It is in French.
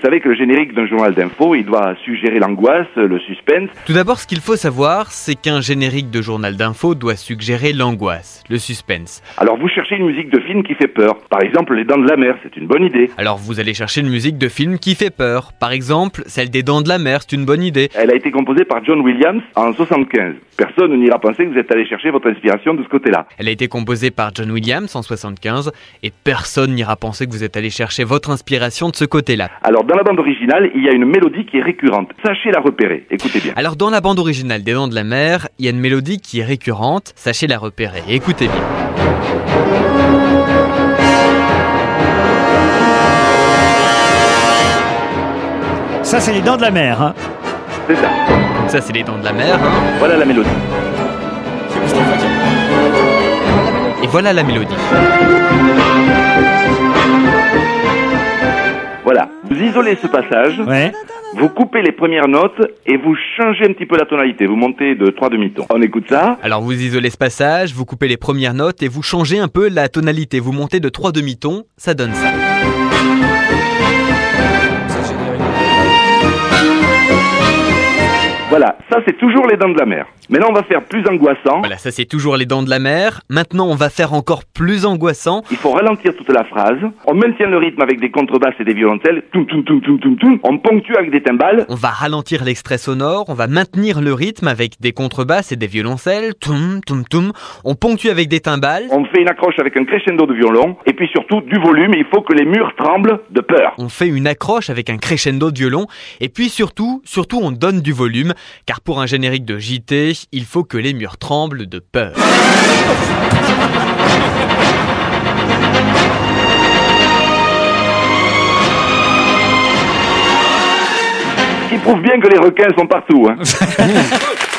savez que le générique d'un journal d'info, il doit suggérer l'angoisse, le suspense. Tout d'abord, ce qu'il faut savoir, c'est qu'un générique de journal d'info doit suggérer l'angoisse, le suspense. Alors vous cherchez une musique de film qui fait peur. Par exemple, Les Dents de la Mer, c'est une bonne idée. Alors vous allez chercher une musique de film qui fait peur. Par exemple, celle des Dents de la Mer, c'est une bonne idée. Elle a été composée par John Williams en 75. Personne n'ira penser que vous êtes allé chercher votre inspiration de ce côté-là. Elle a été composée par John Williams en 75 et personne n'ira penser que vous êtes allé chercher votre inspiration de ce côté-là. Alors dans la bande originale, il y a une mélodie qui est récurrente. Sachez la repérer. Écoutez bien. Alors dans la bande originale des Dents de la Mer, il y a une mélodie qui est récurrente. Sachez la repérer. Écoutez bien. Ça, c'est les Dents de la Mer. Hein. C'est ça. Ça, c'est les Dents de la Mer. Hein. Voilà la mélodie. Et voilà la mélodie. Voilà. Vous isolez ce passage. Ouais. Vous coupez les premières notes et vous changez un petit peu la tonalité. Vous montez de 3 demi-tons. On écoute ça. Alors vous isolez ce passage, vous coupez les premières notes et vous changez un peu la tonalité. Vous montez de 3 demi-tons, ça donne ça. Voilà, ça c'est toujours Les Dents de la Mer. Maintenant on va faire plus angoissant. Voilà, ça c'est toujours les Dents de la Mer. Maintenant on va faire encore plus angoissant. Il faut ralentir toute la phrase. On maintient le rythme avec des contrebasses et des violoncelles. Toum, toum, toum, toum, toum, toum. On ponctue avec des timbales. On va ralentir l'extrait sonore, on va maintenir le rythme avec des contrebasses et des violoncelles. Toum, toum, toum. On ponctue avec des timbales. On fait une accroche avec un crescendo de violon. Et puis surtout du volume. Il faut que les murs tremblent de peur. On fait une accroche avec un crescendo de violon. Et puis surtout on donne du volume. Car pour un générique de JT, il faut que les murs tremblent de peur. Ce qui prouve bien que les requins sont partout. Hein.